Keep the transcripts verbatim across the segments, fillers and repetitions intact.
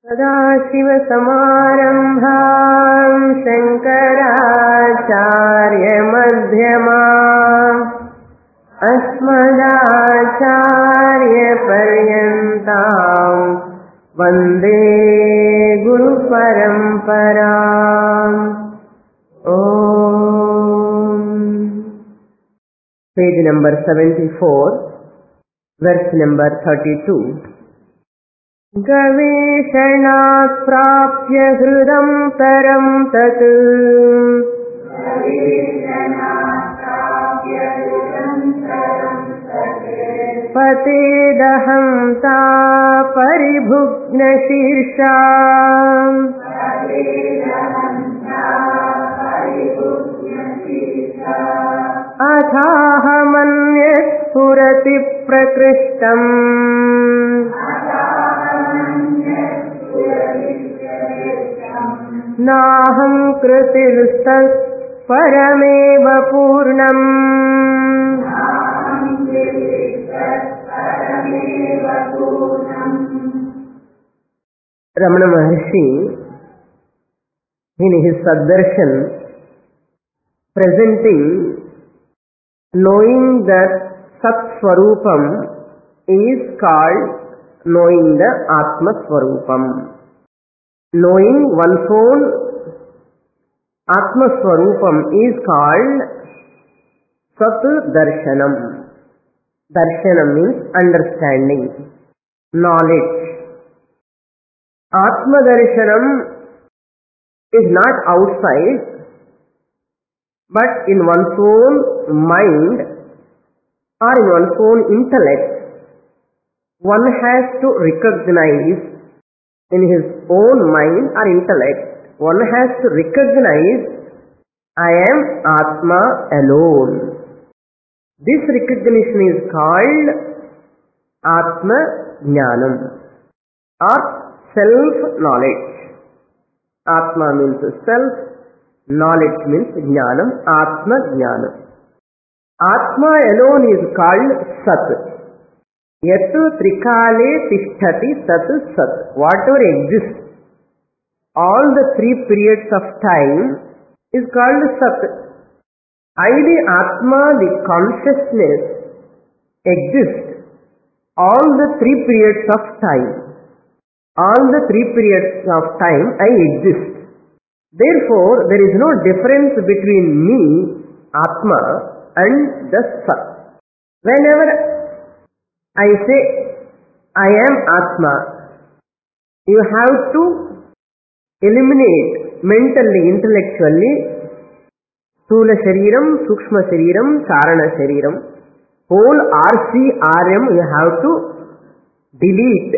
सदाशिवसमारम्भां शङ्कराचार्यमध्यमाम् अस्मदाचार्यपर्यन्तां वन्दे गुरुपरम्पराम्. Page number seventy-four, verse number thirty-two. गवेषणात् प्राप्य हृदं परं तत् पतेदहं ता परिभुग्नशीर्षा अथाहमन्यत् स्फुरति प्रकृष्टम् नाहं कृतिस्तत् परमेव पूर्णम्. Ramana Maharshi, in his Saddarshan, presenting knowing that Sat Swarupam is called knowing the Atma Swarupam. Knowing one's own Atma Swarupam is called Sat Darshanam. Darshanam means understanding, knowledge. Atma Darshanam is not outside, but in one's own mind or in one's own intellect. One has to recognize in his own mind or intellect, one has to recognize, I am Atma alone. This recognition is called Atma Jnanam or self-knowledge. Atma means self, knowledge means Jnanam, Atma Jnanam. Atma alone is called Sat. Yatu trikale tishtati tat sat. Whatever exists, all the three periods of time is called Sat. I, the Atma, the consciousness, exists all the three periods of time. All the three periods of time I exist. Therefore, there is no difference between me, Atma, and the Sat. Whenever I say, I am Atma, you have to eliminate mentally, intellectually, Sthula Shariram, Sukshma Shariram, Charana Shariram. Whole R C R M you have to delete.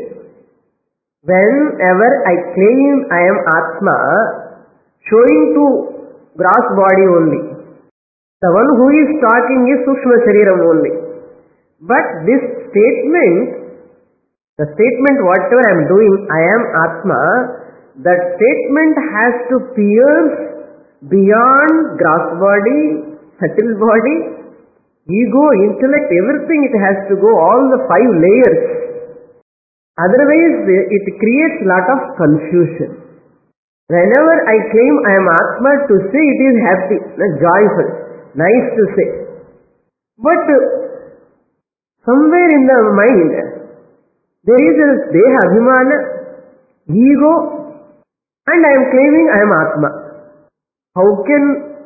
Whenever I claim I am Atma, showing to gross body only. The one who is talking is Sukshma Shariram only. But this statement, the statement whatever I am doing, I am Atma, that statement has to pierce beyond gross body, subtle body, ego, intellect, everything it has to go, all the five layers. Otherwise it creates lot of confusion. Whenever I claim I am Atma, to say it is happy, joyful, nice to say. But somewhere in the mind, there is a Deha Abhimana, ego, and I am claiming I am Atma. How can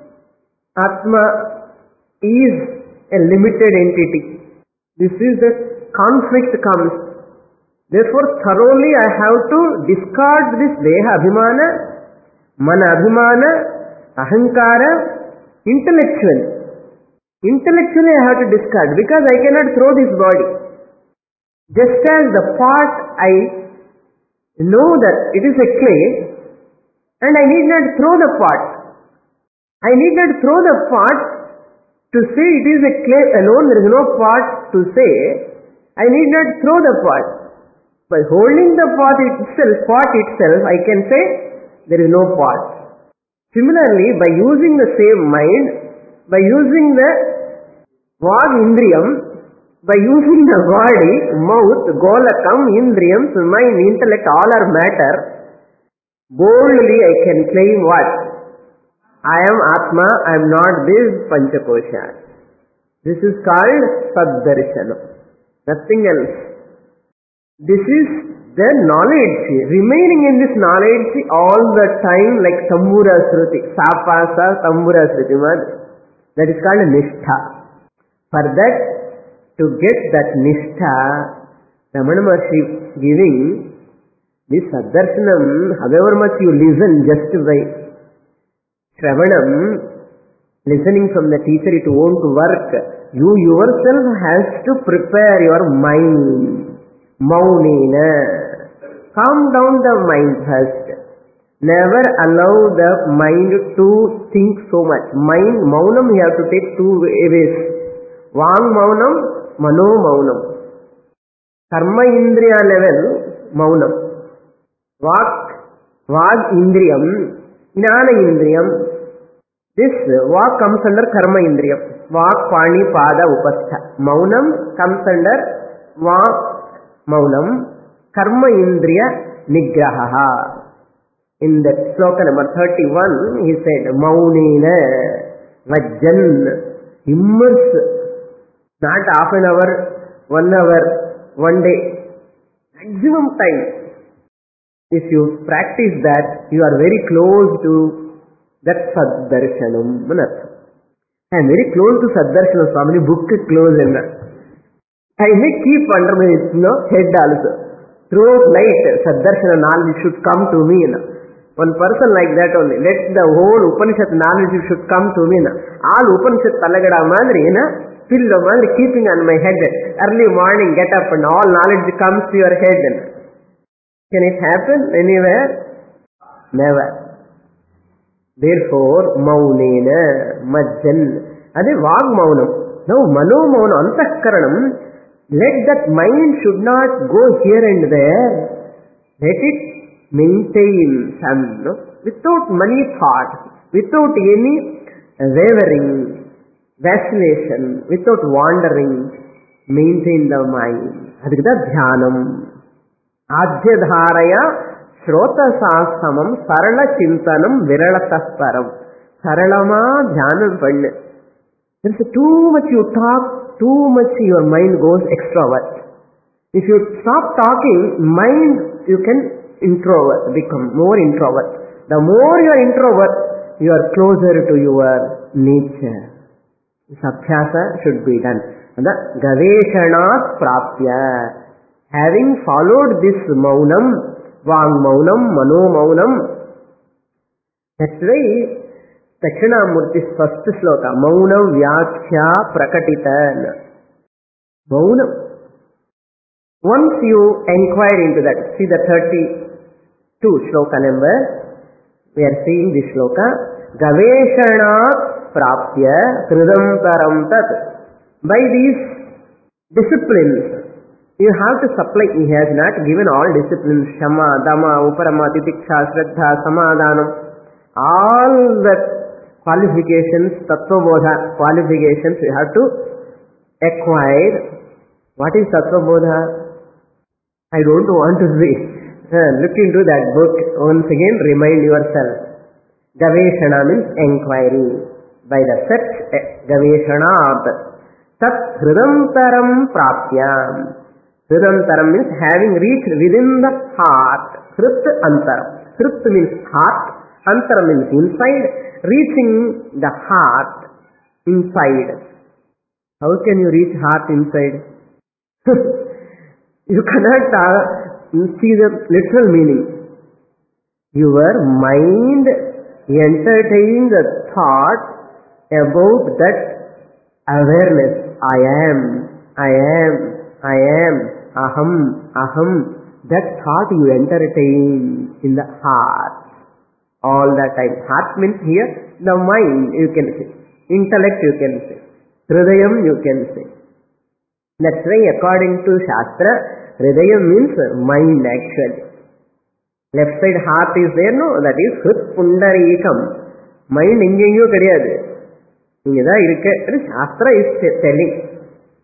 Atma is a limited entity? This is the conflict comes. Therefore, thoroughly I have to discard this Deha Abhimana, Mana Abhimana, Ahankara, intellectual. Intellectually I have to discard because I cannot throw this body. Just as the pot, I know that it is a clay and I need not throw the pot. I need not throw the pot to say it is a clay alone, there is no pot to say. I need not throw the pot. By holding the pot itself, pot itself, I can say there is no pot. Similarly, by using the same mind, by using the Vag Indriyam, By using the body, mouth, golakam, indriyams, mind, intellect, all are matter, boldly I can claim what? I am Atma, I am not this Panchakosha. This is called Saddarshana. Nothing else. This is the knowledge. Remaining in this knowledge all the time like Tambura Sruti. Sapasa Tambura Sruti. That is called Nishtha. For that, to get that Nishtha, Ramana Maharshi giving this Saddarshanam, however much you listen just by Shravanam, listening from the teacher, it won't work. You yourself has to prepare your mind. Maunena. Calm down the mind first. Never allow the mind to think so much. Mind, maunam, you have to take two ways. Vang maunam, mano maunam. Karma indriya level, maunam. Vak, vag indriyam, jnana indriyam. This vak comes under karma indriyam. Vak, pani, pada, upastha. Maunam comes under vak, maunam. Karma indriya nigraha. In that sloka number thirty-one, he said, Maunena vajjan. Immerse. Not half an hour, one hour, one day. Maximum time. If you practice that, you are very close to that Saddarshanam. I am very close to Saddarshanam. Swami book is close in that. I may keep under my you know, head also. Throughout night, Saddarshana knowledge should come to me. You know. One person like that only. Let the whole Upanishad knowledge should come to me. You know. All Upanishad talagada madri, you know, fill the madri keeping on my head. Early morning, get up and all knowledge comes to your head. You know. Can it happen anywhere? Never. Therefore, maunena, majjan. Adi vag maunam. Now, mano maunam, antakaranam. Let that mind should not go here and there. Let it maintain some, no? Without many thoughts, without any wavering, vacillation, without wandering, maintain the mind. Adhikada dhyanam. Adhyadharaya shrota sasamam sarala chintanam viralatasparam. Saralama dhyanam panna. There is too much you talk, too much your mind goes extrovert. If you stop talking, mind you can introvert, become more introvert. The more you are introvert, you are closer to your nature. This abhyasa should be done. And the gaveshanat prapya. Having followed this maunam, vang maunam, mano maunam, that's why Dakshinamurti's first sloka, Maunam Vyakhya Prakatitan. Maunam. Once you inquire into that, see the thirty-two sloka number, we are seeing this sloka, Gaveshana Prapya Kridam Taram Tat. By these disciplines, you have to supply, he has not given all disciplines, Shama, Dama, Uparama, Titiksha, Shraddha, Samadhanam, all the qualifications, Tattvabodha qualifications you have to acquire. What is Tattvabodha? I don't want to say. Uh, look into that book. Once again, remind yourself. Gaveshana means inquiry. By the search, Gaveshanat. Tat Hridamtaram Prapyam. Hridamtaram means having reached within the heart. Hrit Antaram. Hrit means heart. Antaram means inside. Reaching the heart inside. How can you reach heart inside? You cannot uh, see the literal meaning. Your mind entertain the thought about that awareness. I am, I am, I am, aham, aham. That thought you entertain in the heart. All the time. Heart means here, the mind you can say. Intellect you can say. Hridayam you can say. That's why according to Shastra, Hridayam means mind actually. Left side heart is there, no? That is Hrit Pundarikam. Mind ingeyo kadiyadu. Ingeda irukke. Shastra is telling.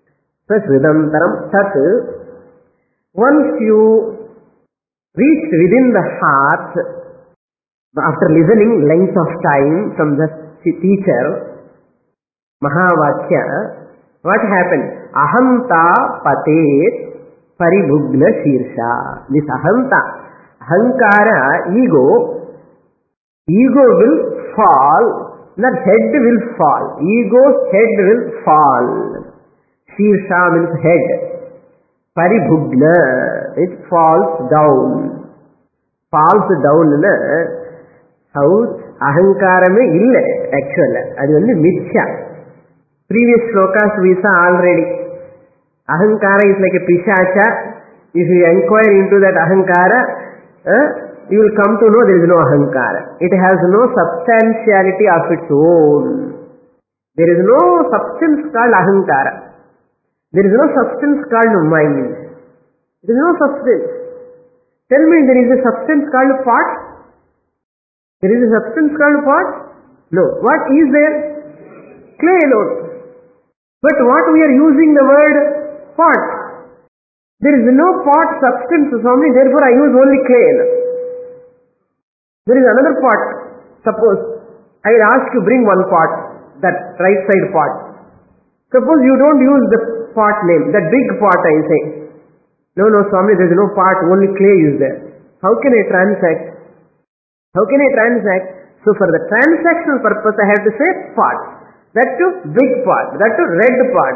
Hridantaram tat. Once you reach within the heart, after listening length of time from the teacher, Mahavakya, what happened? Ahamta patet paribhugna shirsha. This ahamta, ahankara, ego, ego will fall, not head will fall. Ego's head will fall. Shirsha means head. Paribhugna, it falls down. Falls down na, how ahankarame illa actually. Adi only mithya. Previous shlokas we saw already. Ahankara is like a pishacha. If you inquire into that ahankara, uh, you will come to know there is no ahankara. It has no substantiality of its own. There is no substance called ahankara. There is no substance called mind. There is no substance. Tell me, there is a substance called pot? There is a substance called pot? No. What is there? Clay alone. But what we are using the word pot. There is no pot substance, Swami, therefore I use only clay. There is another pot. Suppose I will ask you bring one pot, that right side pot. Suppose you don't use the pot name, that big pot I say. No, no Swami, there is no pot, only clay is there. How can I transact? How can I transact? So for the transactional purpose I have to say pot. That too big pot, that too red pot.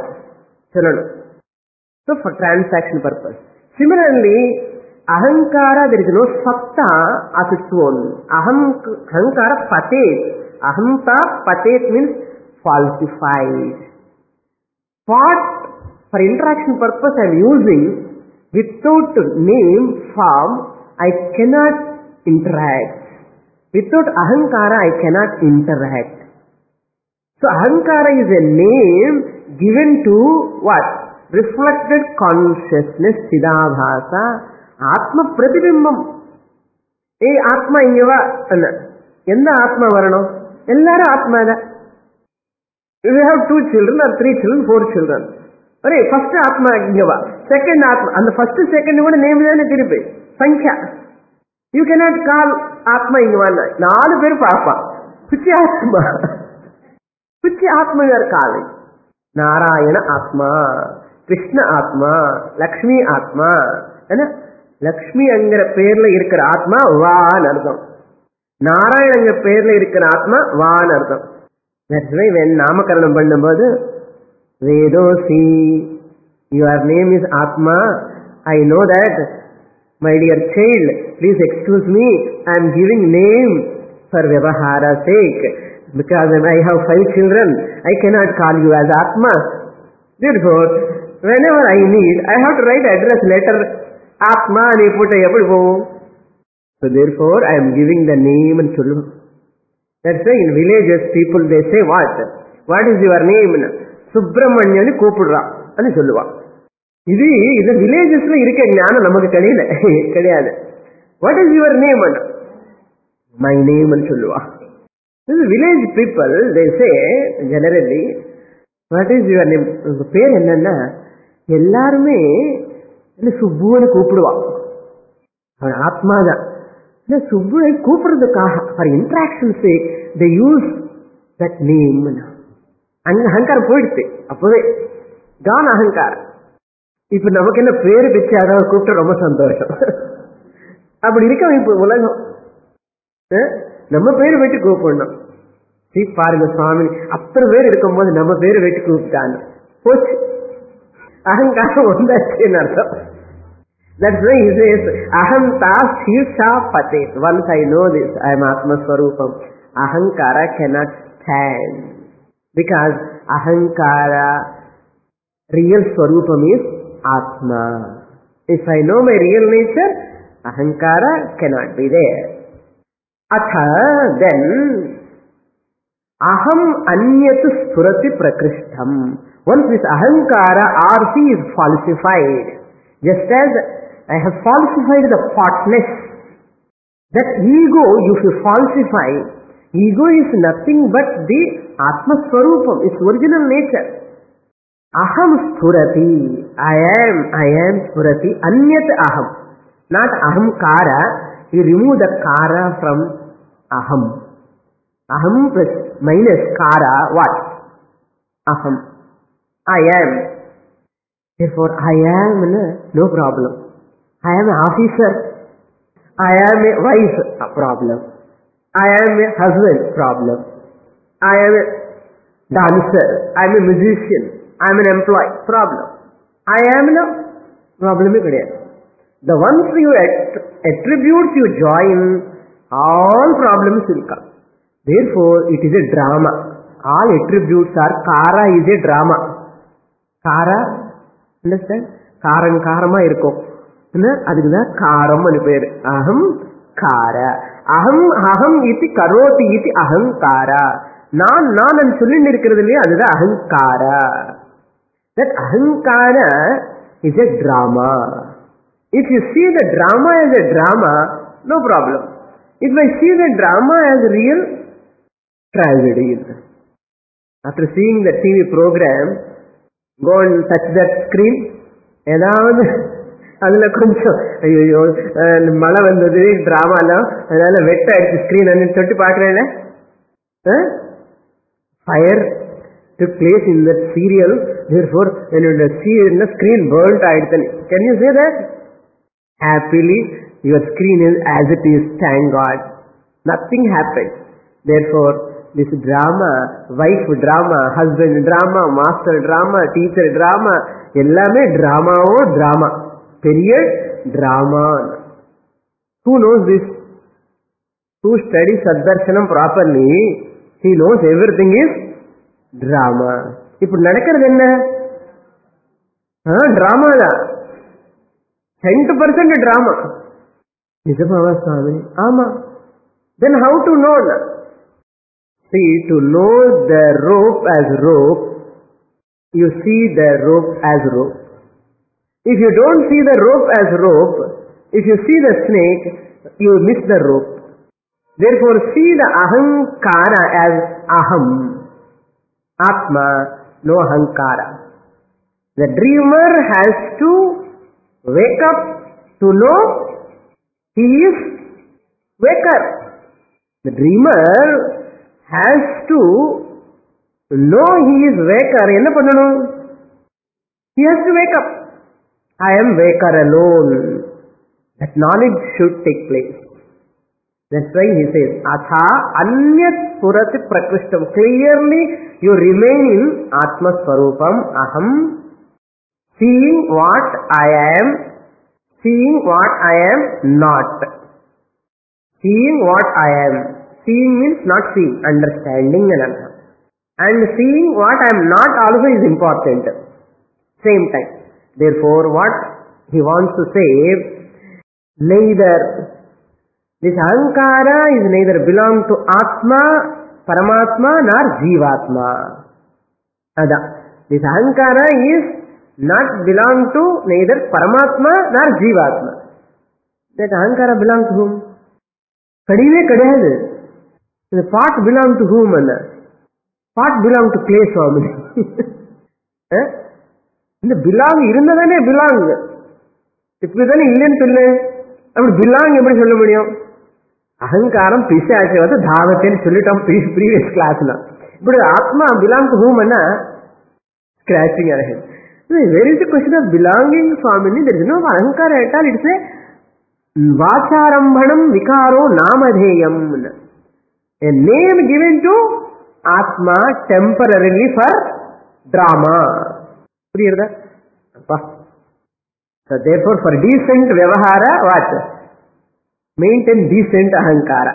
So for transaction purpose. Similarly, ahankara, there is no satta of its own. Aham, ahankara patet. Ahamta patet means falsified. Pot for interaction purpose I am using, without name, form, I cannot interact. Without ahankara I cannot interact. So ahankara is a name given to what? Reflected consciousness, chidabhasa, atma pratibimbam. Hey atma ingeva anna. Endha atma varanam? Ellaru atma da. We have two children or three children, four children. Are first atma ingeva, second atma. And the first second kuda name idane tiripe. Sankhya. You cannot call atma ingeva. Naalu peru papa. Which atma? Which atma you are calling? Narayana atma, Krishna atma, Lakshmi atma. And Lakshmi angara perla irukra atma va anardham. Narayana angara perla irukra atma va anardham. That's why when namakaranam pannumbodhu Vedosi, your name is Atma. I know that. My dear child, please excuse me, I am giving name for Vyavahara sake. Because I have five children, I cannot call you as Atma. Therefore, whenever I need, I have to write address letter, Atma and put a So therefore, I am giving the name and chulu. That's why in villages, people they say what? What is your name? Subramanya ni Kopudra. And chulluva. This is the villages la irukka gnana namakku kadiyala. Kadiyadu. What is your name? My name and chulluva. This is village people, they say generally, what is your name? பேர் என்னன்னா எல்லாருமே சுப்புன்னு கூப்பிடுவா. அவன் ஆத்மாதான். சுப்புனை கூப்பிடுறதுக்காக for interaction sake they use that name. அங்க அகங்காரம் போயிடுச்சு அப்பவே கான அகங்காரம். இப்ப நமக்கு என்ன பேரு வச்சு அதாவது கூப்பிட்டு ரொம்ப சந்தோஷம். அப்படி இருக்க இப்ப உலகம் நம்ம பேரு வெட்டி கூப்பிடணும். சீ பாருங்க சுவாமி அத்தனை பேர் இருக்கும் போது நம்ம பேரு வெட்டி கூப்பிட்டாங்க போச்சு. அகங்காரம் ஒன்றாச்சுன்னு அர்த்தம். That's why he says ahamta shirsha patet. Once I know this, I am Atma Swarupam. Ahankara cannot stand. Because ahankara real Swarupam is Atma. If I know my real nature, ahankara cannot be there. Atha, then aham anyat spurati prakrishtam. Once this ahankara R C is falsified, just as I have falsified the potness, that ego, if you falsify, ego is nothing but the Atma Swarupam, its original nature. aham spurati, I am, I am spurati, anyat aham, not aham kara. You remove the kara from aham. Aham plus minus kara, what? Aham. I am. Therefore, I am, no problem. I am an officer. I am a wife, a problem. I am a husband, problem. I am a dancer. I am a musician. I am an employee, problem. I am no problem. The ones you attribute you join, all problems will come. Therefore, it is a drama. All attributes are, kara is a drama. Kara, understand? Karan karma irko. Adukku karam anu peru. Aham kara. Aham aham iti karoti iti ahankara. Naan naan nu sollindi irukkiradhu adha ahankara. That ahankara is a drama. If you see the drama as a drama, no problem. If I see the drama as real, tragedy. After seeing the T V program, go and touch that screen. ஏதாவது அதுல கொஞ்சம் ஐயோ மழை வந்தது டிராமால அதனால வெட்ட அடிச்சு screen அன்னு தொட்டு பாக்குறேன். Fire took place in that serial, therefore when you see the screen burnt ஆயிடுச்சு. Can you say that? Happily your screen is as it is, thank God. Nothing happened. Therefore this drama, wife drama, husband drama, master drama, teacher drama, ellame drama o drama. Period. Drama. Who knows this? Who studies Saddarshanam properly, he knows everything is drama. Ipu nadakkiradhu enna? Ha, drama da. ten percent drama. Nijamava Swami? Ama. Then how to know? See, to know the rope as rope, you see the rope as rope. If you don't see the rope as rope, if you see the snake, you miss the rope. Therefore, see the ahankara as aham. Atma, no ahankara. The dreamer has to wake up to know he is waker. The dreamer has to know he is waker. Enna pannanum? He has to wake up. I am waker alone. That knowledge should take place. That's why he says, Atha anyat purati prakrishtam. Clearly you remain in Atma Swarupam, Aham, seeing what I am, seeing what I am not. Seeing what I am. Seeing means not seeing, understanding and understanding. And seeing what I am not also is important. Same time. Therefore, what he wants to say, neither this ahankara is neither belong to Atma, Paramatma, nor Jivatma. Ada. This ahankara is not belong to neither Paramatma nor Jivatma. That ahankara belong to whom? Kadive kadiyadu. The part belong to whom? Part belong to clay Swami. Eh? இந்த belong இருந்ததானே belong. இப்படிதானே இல்லைன்னு சொல்லு. அப்படி belong எப்படி சொல்ல முடியும்? அகங்காரம் பிசாசு வந்து தாவத்தேன்னு சொல்லிட்டோம் ப்ரீவியஸ் கிளாஸ்ல. இப்படி ஆத்மா பிலாங் டு ஹூம் என்ன scratching ahead. Where is the question of belonging, Swamini? There is no ahankara at all. It's a vacharambhanam vikaro namadheyam. A name given to Atma temporarily for drama. Clear that? So therefore for decent vyavahara, what? Maintain decent ahankara.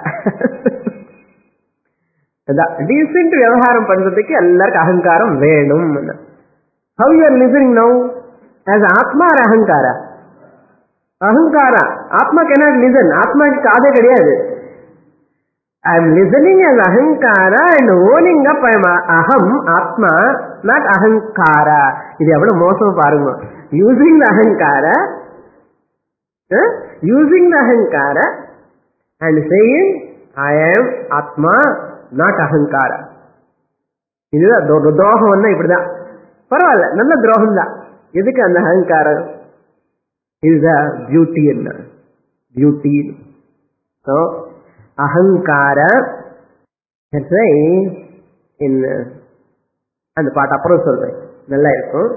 Decent vyavaharam pandradhukku ellarku ahankaram venum. How you are listening now? As Atma or ahankara? Ahankara. Atma cannot listen. Atma kaade kadiyadu. I am listening as ahankara and owning up I am aham, Atma, not ahankara. This is mosam parunga. Using the ahankara, huh? using the ahankara and saying I am Atma, not ahankara. This is the doha vanna ipdida. பரவாயில்ல, நல்ல துரோகம் தான். எதுக்கு அந்த அகங்காரம்? இதுதான் beauty. என்ன beauty? So அகங்கார அந்த பாட்டு அப்புறம் சொல்றேன், நல்லா இருக்கும்.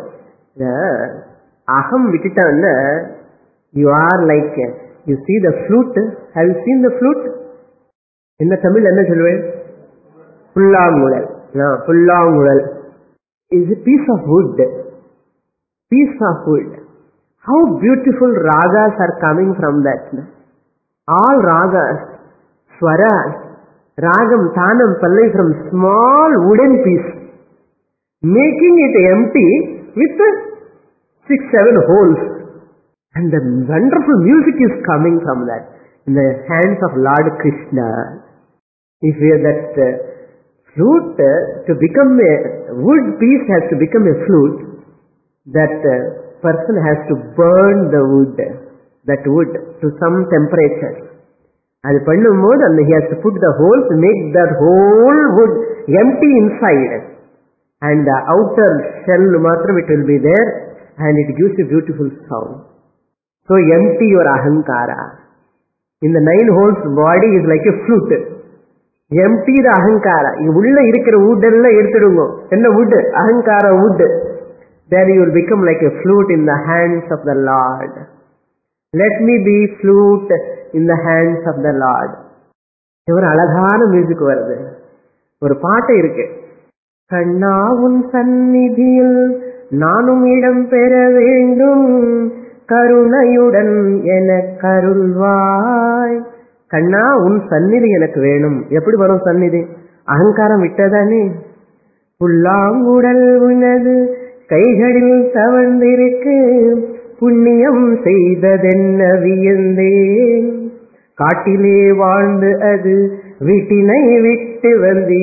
அகம் விட்டுட்டான்னு you are like you see the flute. Have you seen the flute? என்ன தமிழ் என்ன சொல்லுவேன்? புல்லாங்குழல். புல்லாங்குழல் is a piece of wood. Piece of wood. How beautiful ragas are coming from that. All ragas, swaras, ragam, tanam, pallai from small wooden piece, making it empty with six, seven holes. And the wonderful music is coming from that in the hands of Lord Krishna. If we are that uh, flute uh, to become a wood piece has to become a flute, that uh, person has to burn the wood, that wood to some temperature. அது பண்ணும்போது அந்த he has to put the holes, make that whole wood empty inside, and the outer shell matram it will be there, and it gives a beautiful sound. So empty your ahankara. In the nine holes body is like a flute. Empty the ahankara. You உள்ள இருக்கிற wood எல்லாம் எடுத்துடுங்க. என்ன wood? ahankara wood. Then you will become like a flute in the hands of the Lord. Let me be flute in the hands of the Lord. ஒரு அழகான music வருது. ஒரு பாட்டு இருக்கு. கண்ணா உன் சந்நிதியில் நானும் இடம் பெற வேண்டும், கருணையுடன் என கருள்வாய். கண்ணா உன் சந்நிதி எனக்கு வேணும். எப்படி வரும் சந்நிதி? அகங்காரம் விட்டதானே. புல்லாங்குடல் உனது கைகளில் தவழ்ந்திருக்கு, புண்ணியம் செய்ததென்ன வியந்தேன், காட்டிலே வாழ்ந்து அது வீட்டினை விட்டு வந்தி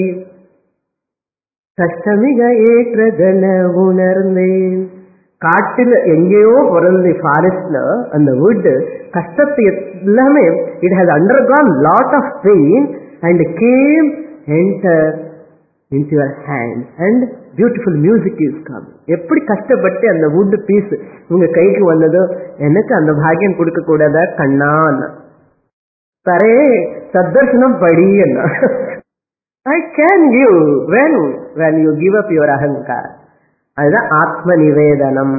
கஷ்டமிக ஏற்றதென உணர்ந்தேன். காட்டுல எங்கேயோ பிறந்து ஃபாரஸ்ட்ல அந்த வுட் கஷ்டத்தை எல்லாமே it has undergone lot of pain and came enter into your hands and beautiful music is coming. எப்படி கஷ்டப்பட்டு அந்த wood piece உங்க கைக்கு வந்ததோ, எனக்கு அந்த பாக்கியம் கொடுக்க கூடாதா கண்ணா? தரே சத்தர்ஷனம் படி என்ன I can give when when you give up your ahankar. அதுதான் ஆத்ம நிவேதனம்.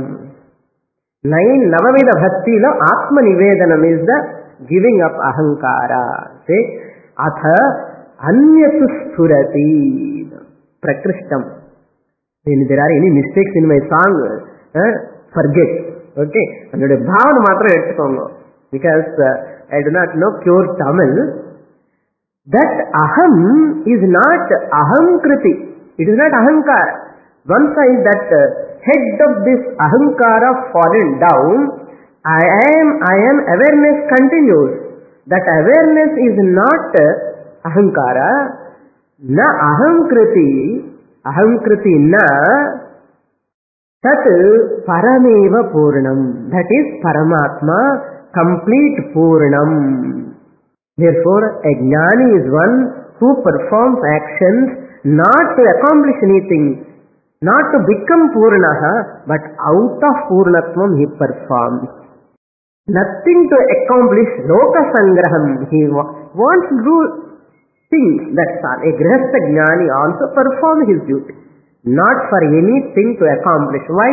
நைன் நவவித பக்தியில ஆத்ம நிவேதனம் is the giving up ahankara. say அத அன்யத்து ஸ்புரதி பிரகிருஷ்டம். there are any mistakes in my song, uh, forget. okay, என்னுடைய பாவனை மாத்திரம் எடுத்துக்கோங்க. because uh, I do not know pure Tamil. that aham is not ahamkriti. It is not ahankara. Once I that uh, head of this ahankara fallen down, I am I am awareness continues. That awareness is not uh, ahankara. na ahamkriti. ahamkriti na tat parameva purnam. That is Paramatma, complete purnam. Therefore a jnani is one who performs actions not to accomplish anything, not to become purnaha, but out of purnatvam he performs. Nothing to accomplish, loka sangraham. He wants to do things, that's all. A grihastha jnani also performs his duty, not for anything to accomplish. Why?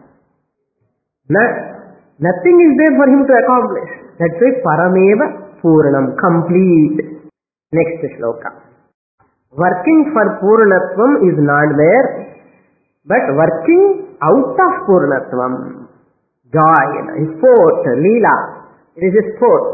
No, nothing is there for him to accomplish. That's why parameva purnam, complete. Next shloka. Working for purnatvam is not there, but working out of purnatvam. Joy, sport, leela. It is a sport.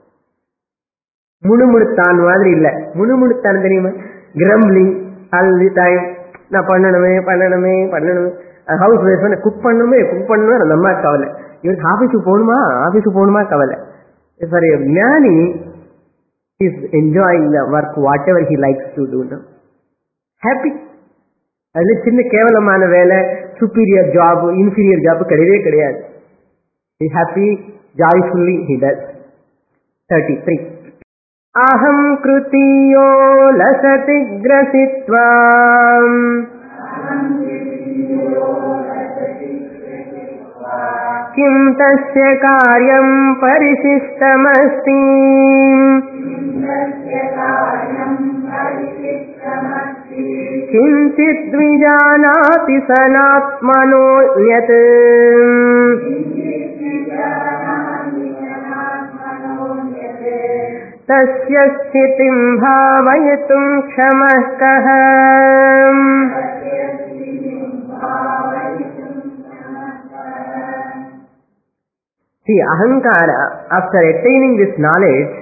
முணுமுணுத்தான் மாதிரி இல்ல. முணுமுணுத்தான் தெரியுமா? Grumbling all the time. நான் பண்ணணுமே பண்ணணுமே பண்ணணுமே. House wife cook பண்ணணுமே cook பண்ணணுமே அந்த அம்மா கவலை. இவருக்கு ஆபீஸுக்கு போகணுமா ஆபீஸுக்கு போகணுமா கவலை. For a jnani is enjoying the work whatever he likes to do. Happy. அதுல சின்ன கேவலமான வேலை, சுப்பீரியர் ஜாப், இன்ஃபீரியர் ஜாப் கிடையவே கிடையாது. He happy, joyfully he does. Thirty three. அஹம் கிருத்தியோ லசதி கிரசித்வா किं तस्य कार्यं परिशिष्टमस्ति किञ्चित् विजानाति सनात्मनो यत् तस्य स्थितिं भावयितुं क्षमः कः. See, ahankara, after attaining this knowledge,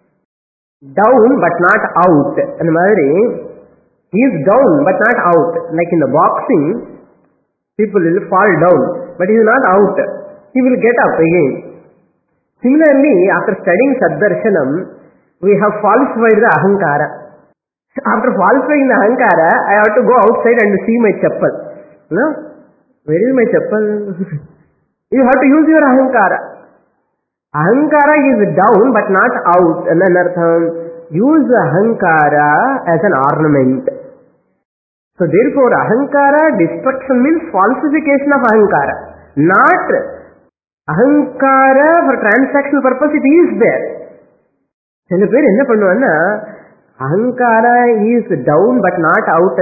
down but not out. And madri, he is down but not out. Like in the boxing, people will fall down, but he is not out. He will get up again. Similarly, after studying Saddarshanam, we have falsified the ahankara. After falsifying the ahankara, I have to go outside and see my chappal. No? Where is my chappal? You have to use your ahankara. Ahankara is down but not out. And then artham, use ahankara as an ornament. So therefore, ahankara destruction means falsification of ahankara. Not ahankara for transactional purpose, it is there. சில பேர் என்ன பண்ணுவாங்கன்னா ahankara is down but not out.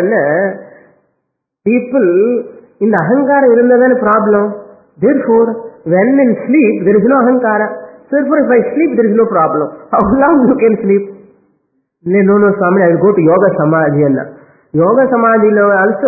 People இந்த அகங்காரம் இருந்தாதான problem. Therefore, when in sleep there is no ahankara. Therefore, if I sleep there is no problem. How long you can sleep? No, no, Swami, I will go to yoga samadhi. Yoga samadhi also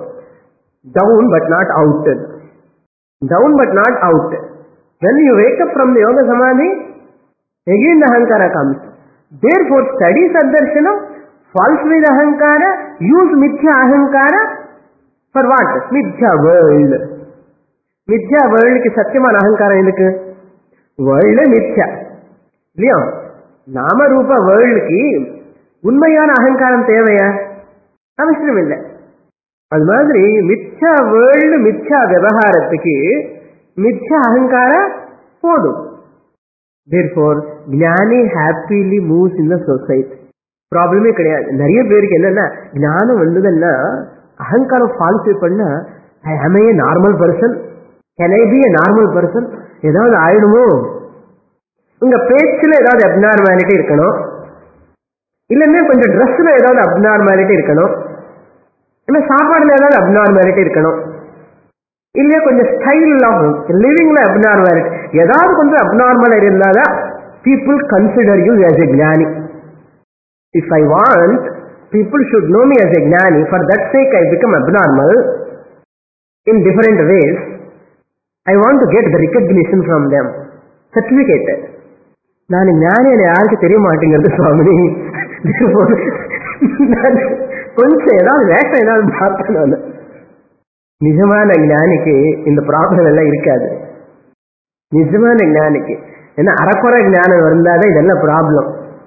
down but not out. Down but not out. When you wake up from the yoga samadhi, again the ahankara comes. Therefore, study Saddarshanam, falsify the ahankara, use mithya ahankara for what? Mithya world. Mithya world ki satyaman ahankara edukku? World mithya. Liya, nama rupa world ki unmayana ahankaram thevaya? Avashyam illa. Adu madri mithya world mithya vyavaharattukku mithya ahankara podu. Therefore, ஞானி happily moves in the society. ப்ராப்ளமே கிடையாது. நிறைய பேருக்கு என்னன்னா ஞானம் வந்ததுன்னா அகங்காரம் falsify பண்ண am I a normal person? Can I be a normal person? ஏதாவது ஆயிடுமோ? உங்க பேச்சுல ஏதாவது அப்நார்மாலிட்டி இருக்கணும், இல்லைன்னா கொஞ்சம் ட்ரெஸ்ல ஏதாவது அப்நார்மாலிட்டி இருக்கணும், இல்லை சாப்பாடுல ஏதாவது அப்நார்மாலிட்டி இருக்கணும், இல்லையா கொஞ்சம் ஸ்டைல் ஆஃப் லிவிங்ல அப்நார்மாலிட்டி ஏதாவது கொஞ்சம் அப்நார்மல் இருந்தாதான் people consider you as a ஞானி. If I want people should know me as a ஞானி, for that sake I become abnormal in different ways. I want to get the recognition from them, certificate. நான் ஞானி என்ன யாருக்கு தெரிய மாட்டேங்கிறது சுவாமி. கொஞ்சம் ஏதாவது வேஷம் ஏதாவது பார்த்தேன். நான் நிஜமான ஞானிக்கு இந்த ப்ராப்ளம் எல்லாம் இருக்காது. நிஜமான ஞானிக்கு ஏன்னா அறக்குறை ஞானம் வந்தாதான் இதெல்லாம் problem.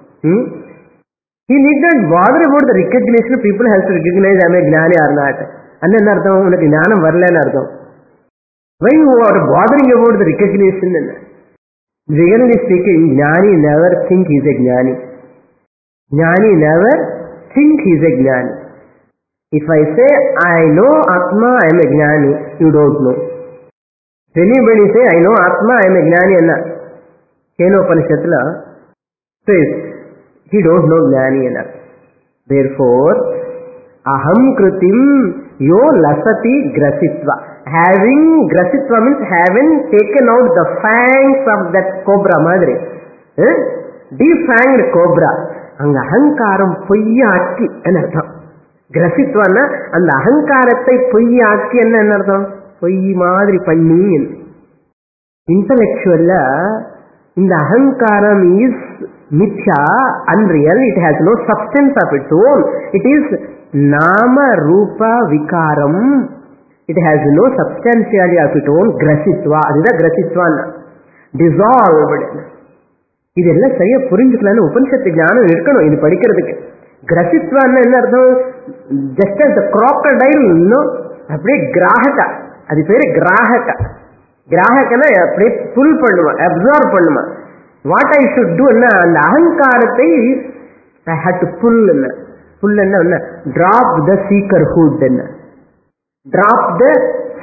He need not bother about the recognition. People have to recognize I am a ஞானி or not. அண்ணன் என்ன அர்த்தம்? உனக்கு ஞானம் வரலன்னு அர்த்தம். Why you are bothering about the recognition? Really speaking, ஞானி never think he is a ஞானி. ஞானி never think he is a ஞானி. If I say I know Atma, I am a ஞானி, you don't know. Anybody say I know Atma, I am a ஞானி enna? Kenopanishadla says he don't know ஞானி enna. Therefore, aham kritim yo lasati grasitva. Having grasitva means having taken out the fangs of that cobra madri. Eh? Defanged cobra. Anga ahankaram பொய்யாக்கி என்ன அர்த்தம்? கிரசித்வான்னா அந்த அகங்காரத்தை பொய்யாக்கி என்ன அர்த்தம்? பொய் மாதிரி பண்ணி. இன்டலெக்சுவல்ல இந்த அகங்காரம் is mithya, unreal, it has no substance of its own. It is நாம ரூப விகாரம். It has no substantiality of it own. கிரசித்வா, அதுதான் கிரசித்வான், டிசால்வ்டு. இதெல்லாம் சரியா புரிஞ்சுக்கலான்னு உபனிஷத்து ஞானம் இருக்கணும் இது படிக்கிறதுக்கு. கிரசித்வான்னு என்ன அர்த்தம்? ஜஸ்ட் அஸ் த crocodile இன்னும் அப்படியே கிராகக்கா, அது பேரு கிராகக்கா. கிராகக்கனா அப்படியே புல் பண்ணுமா, அப்சார்ப் பண்ணுமா. வாட் ஐ ஷுட் டூ என்ன, அந்த அகங்காரத்தை ஐ ஹேட் டு புல். என்ன புல் என்ன, டிராப் த சீக்கர் ஹுட். என்ன drop the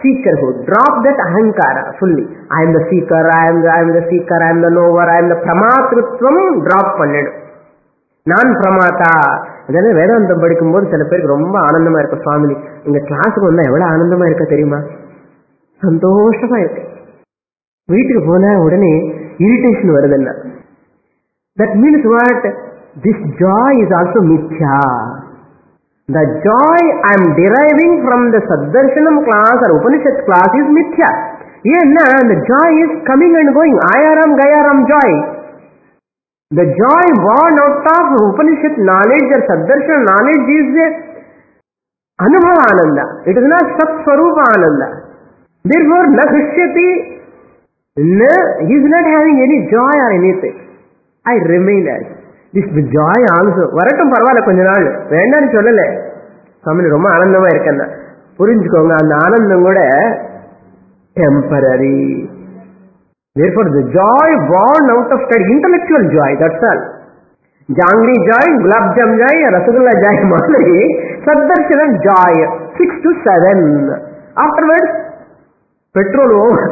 seekerhood. Drop that ahankara fully. I am the seeker, I am the, I am the seeker, I am the knower, I am the pramatrutvam drop பண்ணிடும். நான் பிரமாதா. அதனால வேதாந்தம் படிக்கும்போது சில பேருக்கு ரொம்ப ஆனந்தமா இருக்கும். சுவாமி எங்க கிளாஸுக்கு வந்தா எவ்வளவு ஆனந்தமா இருக்க தெரியுமா, சந்தோஷமா இருக்கு. வீட்டுக்கு போன உடனே இரிட்டேஷன் வருதுன்னா, that means what? This joy is also mithya. The joy I am deriving from the Saddarshanam class or Upanishad class is mithya. Yenna, the joy is coming and going. Ayaram Gayaram joy. The joy born out of Upanishad knowledge or Saddarshan knowledge is Anubhava Ananda. It is not Sat Swarupa Ananda. Therefore, na Krishyati, na, he is not having any joy or anything. I remain as this joy also. வரட்டும் பரவாயில்ல கொஞ்ச நாள், வேண்டான்னு சொல்லல. சுவாமி ரொம்ப ஆனந்தமா இருக்கேன்னா புரிஞ்சுக்கோங்க, அந்த ஆனந்தம் கூட temporary. Therefore, the joy born out of study, intellectual joy, that's all. Jangri joy, gulab jam joy, rasgulla joy மாதிரி சத்தர்ஷனம் joy six to seven. Afterwards, petrol over.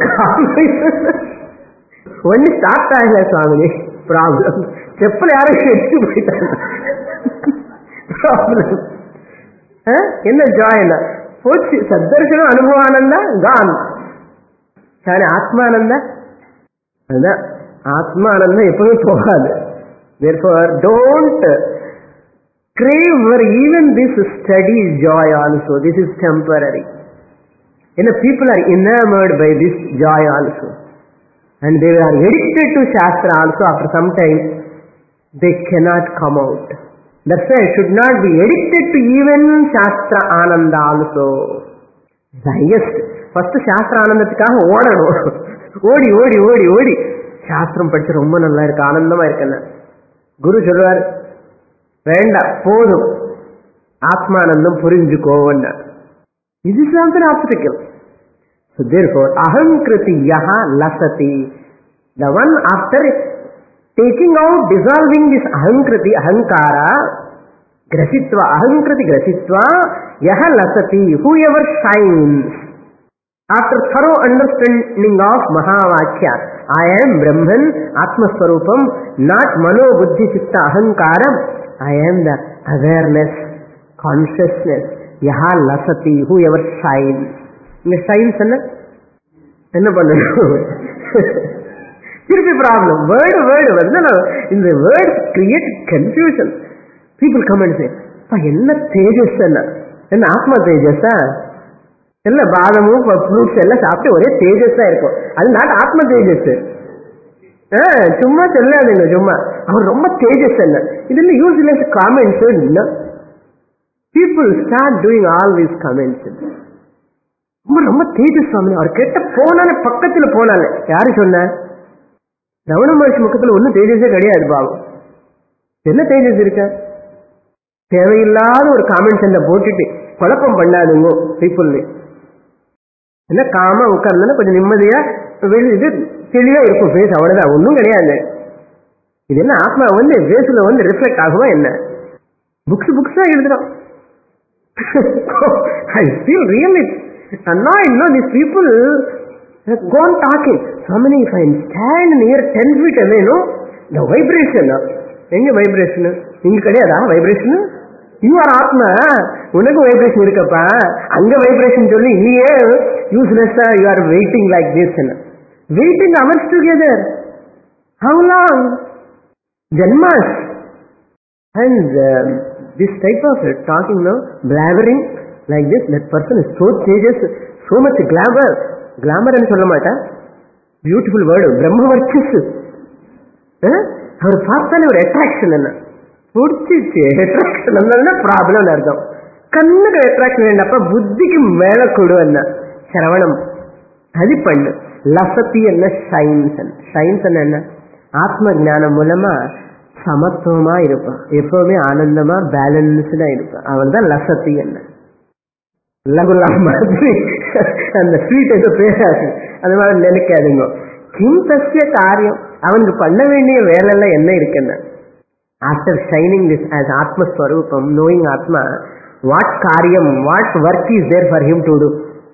Only start ஆகல சுவாமி ப்ராப்ளம். செப்பல் யாரும் எடுத்து போயிட்டாங்க. ப்ராப்ளம் என்ன ஜாயினா போச்சு. சத்தர்ஷனம் அனுபவானந்தா கான். சரி ஆத்மானந்தா, அதுதான் ஆத்மானந்தம் எப்பவுமே போகாது. Therefore, don't crave for even this study joy also. This is temporary. You know, people are enamored by this joy also. And they are addicted to Shastra also. After some time, they cannot come out. That's why I should not be addicted to even Shastra Ananda also. The highest. First Shastra Anandathukkaga ஓடணும். ஓடி ஓடி ஓடி ஓடி சாஸ்திரம் படிச்சு ரொம்ப நல்லா இருக்கு, ஆனந்தமா இருக்குன்னு குரு சொல்றார், வேண்டாம் போதும் ஆத்மானந்தம் புரிஞ்சுக்கோன்னு. This is also an obstacle. So therefore, ahankriti yaha lasati. The one after taking out, dissolving this ahankriti, ahankara, grasitva, ahankriti grasitva, yaha lasati, whoever shines. After thorough understanding of Mahavakya, I am Brahman, Atma Swarupam, not Mano Buddhi Chitta Ahankaram, I am the awareness, consciousness, yaha lasati, whoever shines. இங்க science என்ன என்ன பண்ணணும்? திருப்பி ப்ராப்ளம். Word word வந்து இந்த word create confusion. People come and say, என்ன தேஜஸ் என்ன என்ன ஆத்மா தேஜஸா? எல்லாம் பாதமும் ஃப்ரூட்ஸ் எல்லாம் சாப்பிட்டு ஒரே தேஜஸா இருக்கும். அது நாட் ஆத்ம தேஜஸ். சும்மா சொல்லாதுங்க, சும்மா அவர் ரொம்ப தேஜஸ் என்ன இதுல useless comments. People start doing all these comments. ரொம்ப ரொம்ப தேஜஸ் சுவாமி, அவர் கேட்ட போனாலே பக்கத்துல போனாலே. யாரு சொன்ன? ரமண மகர்ஷி பக்கத்துல ஒன்னும் தேஜஸே கிடையாது. பாவம், என்ன தேஜஸ் இருக்க? தேவையில்லாத ஒரு காமெண்ட்ஸ் என்ன போட்டுட்டு குழப்பம் பண்ணாதுங்க பீப்புள். என்ன காமா உட்கார்ந்தா கொஞ்சம் நிம்மதியா இது தெளிவா இருக்கும் பேச, அவ்வளவுதான், ஒன்றும் கிடையாது. இது என்ன ஆத்மா வந்து பேசுல வந்து ரிஃப்ளெக்ட் ஆகுமா என்ன? புக்ஸ் புக்ஸா எழுதுறோம். I feel really annoyed, no? These people go on talking. So many, if I stand near ten feet away, no? The vibration, எங்க வைப்ரேஷன்? இங்க கிடையாதா வைப்ரேஷன்? யூ ஆர் ஆத்மா, உனக்கு வைப்ரேஷன் இருக்கப்பா. அங்க வைப்ரேஷன் சொல்லி நீயே யூஸ்லெஸ்ஸா you are waiting like this. Waiting hours together. How long? Janmas. And uh, this type of talking now, blabbering like this, that person is so tejas, so much glamour. Glamour and சொல்ல மாட்டா, beautiful word, பிரம்ம வர்ச்சஸ். அவர் பார்த்தாலே ஒரு attraction. என்ன பிடிச்சிச்சு attraction வந்தா ப்ராப்ளம் அர்த்தம். கண்ணுக்கு அட்ராக்ஷன் வேண்டப்ப புத்திக்கு மேல கொடு என்ன சிரவணம் அது பண்ணு. லசத்தி என்ன சயின்ஸ். சயின்ஸ் என்ன? ஆத்ம ஞானம் மூலமா சமத்துவமா இருப்பான், எப்பவுமே ஆனந்தமா பேலன்ஸ்டா இருப்பான். அவன் தான் லசத்தி என்ன. லகுலா மாதிரி அந்த ஸ்வீட் ஏதோ பேசாது, அது மாதிரி நினைக்காதுங்க. கிம் தஸ்ய காரியம், அவனுக்கு பண்ண வேண்டிய வேலையெல்லாம் என்ன இருக்குன்னு. ஆஃப்டர் ஷைனிங் திஸ் ஆஸ் ஆத்மஸ்வரூபம், நோயிங் ஆத்மா, வாட் காரியம், what work is there for him to do?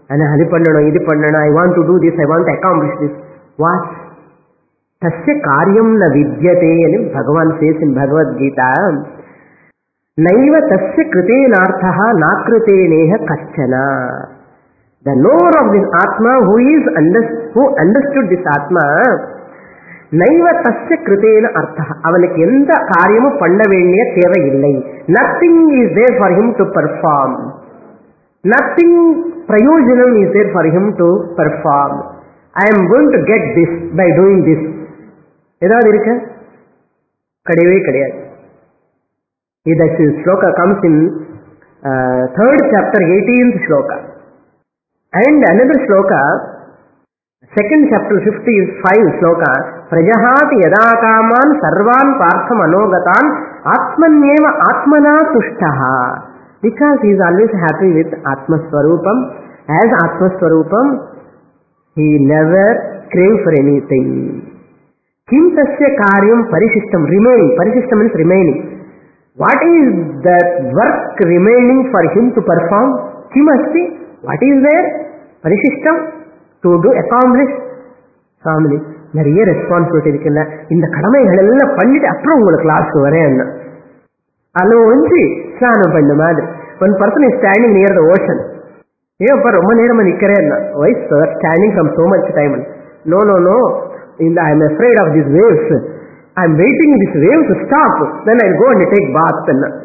and adi pannano idi pannano, I want to do this, I want to accomplish this. What? Tasya karyam na vidyate ani Bhagavan says in Bhagavad Gita. Naiva tasya kritenarthaha nakruteneha kachana. The knower of this Atma, who is under, who understood this Atma, naiva tasya kritena arthaha, avanukku endha karyamu panna vendiya thevai illai. Nothing is there for him to perform. Nothing prayojanam is there for him to perform. I am going to get this by doing this. Edavadhu irukka? Kadave kadiyadu. This shloka comes in uh, third chapter, eighteenth shloka. And another shloka, second chapter, fifty-five shloka, prajahati yadakaman sarvan partha manogatan atmanyeva atmana tushtaha. Because he is always happy with Atma Swarupam. As Atma Swarupam, he never craves for anything. Kim tasya karyam parishishtam, remaining. Parishishtam means remaining. What is that work remaining for him to perform? Kim asti? What is there? Parishishtam, to do, accomplish. Family, நிறைய responsibility இருக்குல்ல, இந்த கடமைகள் எல்லாம் பண்ணிட்டு அப்புறம் உங்களுக்கு கிளாஸ்க்கு வரேன். அளவு வந்து ஸ்நானம் பண்ண மாதிரி. One person is standing near the ocean. ஏன் அப்ப ரொம்ப நேரமா நிக்கிறேன்? Why sir standing from so much time? No no no, I am afraid of this waves. I am waiting this wave to stop, then I go and take bath.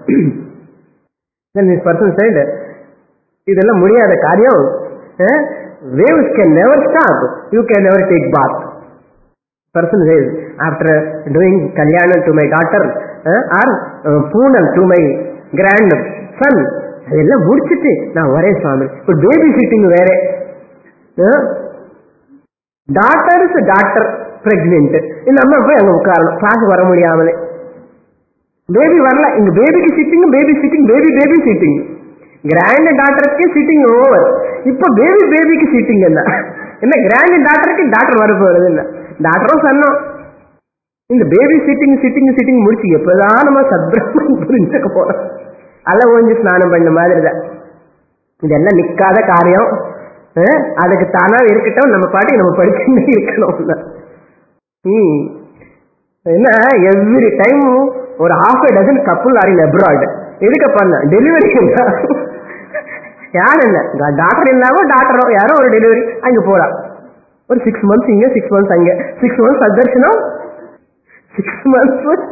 Then this person said, இதெல்லாம் முடியாத காரியம். Waves can never stop. You can never take bath. Person says, after doing kalyana to my daughter uh, or uh, poonal to my grandson, அதெல்லாம் முடிச்சிட்டு நான் வரேன் சுவாமி. இப்போ baby sitting வேற. டாக்டர்ஸ் டாக்டர் பிரெக்னென்ட், இந்த அம்மா போய் அங்க உட்காரணும், கிளாஸ் வர முடியாமலே. பேபி வரல, இங்க பேபிக்கு sitting, baby sitting, baby baby sitting. Grand டாக்டருக்கு சிட்டிங் ஓவர். இப்ப பேபி பேபிக்கு சிட்டிங் என்ன? என்ன கிராண்ட் டாக்டருக்கு டாக்டர் வர போறது இல்லை. டாக்டரும் சொன்னோம், இந்த பேபி சிட்டிங் சிட்டிங் சிட்டிங் முடிச்சு எப்பதான் நம்ம சத்பிரமன் புரிஞ்சுக்க போறோம். அல்ல கொஞ்சம் ஸ்நானம் பண்ண மாதிரி தான். இதெல்லாம் நிக்காத காரியம். அதுக்கு தானா இருக்கட்டும், நம்ம பாட்டி நம்ம படிச்சுட்டே இருக்கணும். என்ன எவ்ரி டைம் ஒரு half a dozen couple are in abroad. எதுக்கு பண்ண டெலிவரி? யார் இல்ல, டாக்டர் இல்லாம டாக்டரோ யாரோ ஒரு டெலிவரி அங்க போறா. ஒரு சிக்ஸ் மந்த்ஸ் இங்க, சிக்ஸ் மந்த்ஸ் அங்க, சிக்ஸ் மந்த்ஸ் அதர்ஷனம், six months